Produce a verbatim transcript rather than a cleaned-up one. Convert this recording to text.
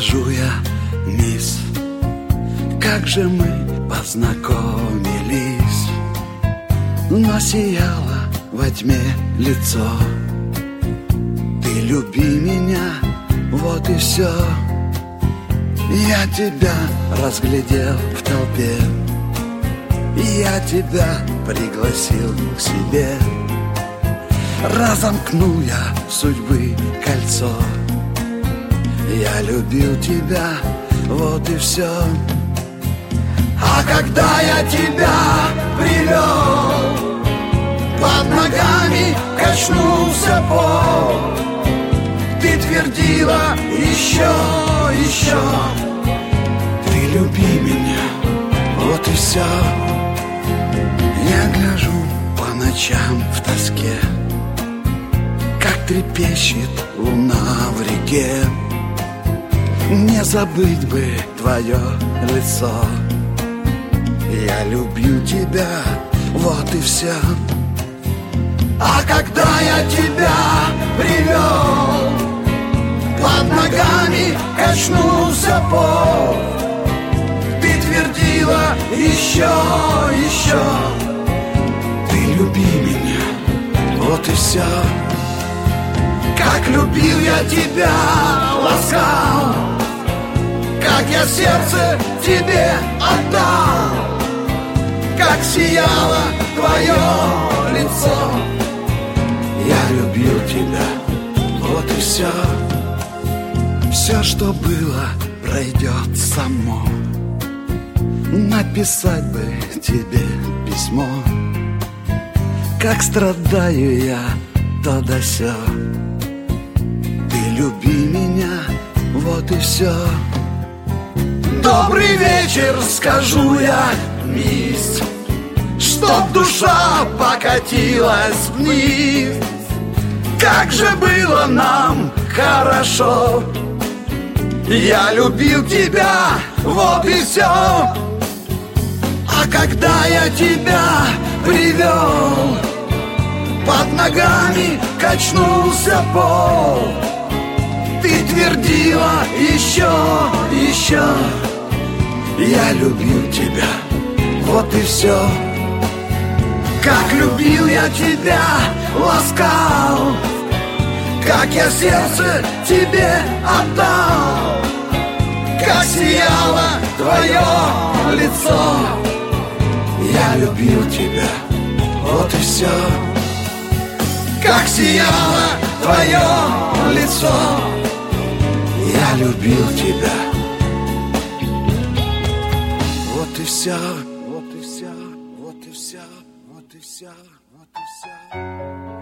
скажу я, мисс, как же мы познакомились. Но сияло во тьме лицо. Ты люби меня, вот и все. Я тебя разглядел в толпе, я тебя пригласил к себе. Разомкнул я судьбы кольцо. Я любил тебя, вот и все. А когда я тебя привел, под ногами качнулся пол. Ты твердила еще, еще. Ты люби меня, вот и все. Я гляжу по ночам в тоске, как трепещет луна в реке. Не забыть бы твое лицо. Я любил тебя, вот и все. А когда я тебя привел, под ногами качнулся пол. Ты твердила еще, еще. Ты люби меня, вот и все. Как любил я тебя, ласкал, как я сердце тебе отдал, как сияло твое лицо. Я любил тебя, вот и все. Все, что было, пройдет само. Написать бы тебе письмо, как страдаю я, то да сё. Ты люби меня, вот и все. Добрый вечер, скажу я, мисс, чтоб душа покатилась вниз. Как же было нам хорошо. Я любил тебя, вот и все. А когда я тебя привел, под ногами качнулся пол. Ты твердила еще, еще. Я любил тебя, вот и все. Как любил я тебя, ласкал, как я сердце тебе отдал, как сияло твое лицо. Я любил тебя, вот и все. Как сияло твое лицо. Я любил тебя, вот и все, вот и все, вот и все, вот и все, вот и все.